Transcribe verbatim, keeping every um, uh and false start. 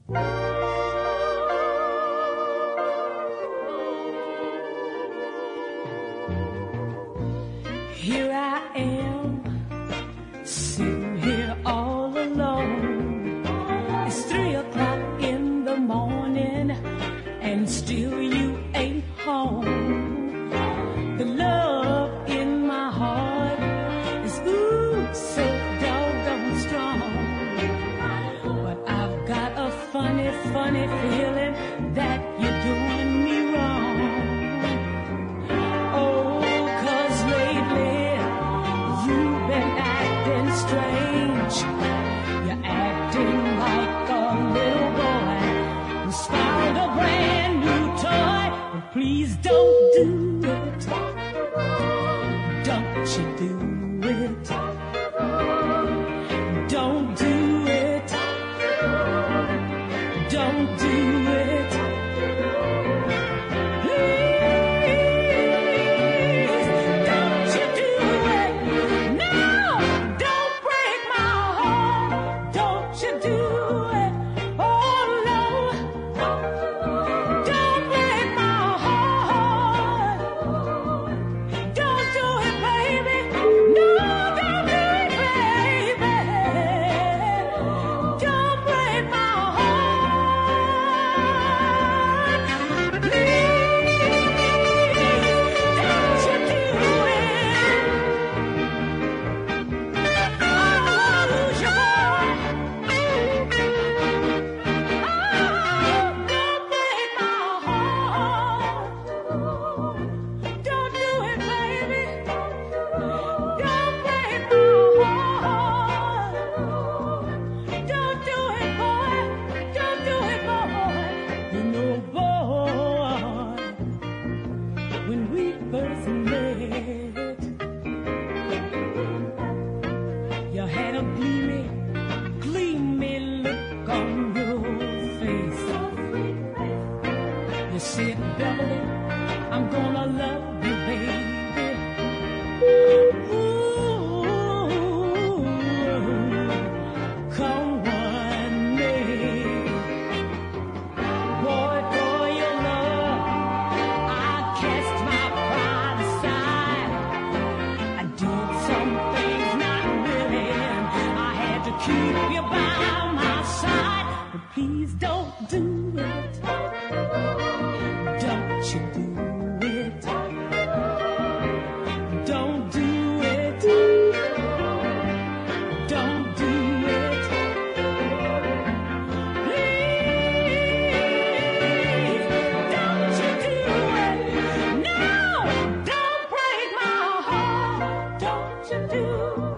Here I am, sitting here all alone. It's three o'clock in the morning, and still you ain't home. The love in my heart is ooh so doggone strong. But I've got a funny, funny feeling that you're doing me wrong. Oh, 'cause lately you've been acting strange. You're acting like a little boy who's found a brand new toy. But please don't do it. Don't you do it. Don't do it. Don't do it. Please, don't you do it. No, don't break my heart. Don't you do it. Oh no, don't break my heart. Don't do it, baby. No, don't do it, baby. Don't break my heart. Please, don't you do it. I don't wanna lose you, boy. Oh, don't break my heart. Don't do it, baby. Don't break my heart. Don't do it, boy. Don't do it, boy. You know, boy, when we first met, you had a gleamy, gleamy look on your face. You said, Beverly, I'm gonna love you, baby. Ooh, come what may. Boy, for your love, I cast my pride aside. I did some things not willing. I had to keep you by my side. But please don't do it. Don't you do it. Don't do it. Don't do it. Please, don't you do it. No, don't break my heart. Don't you do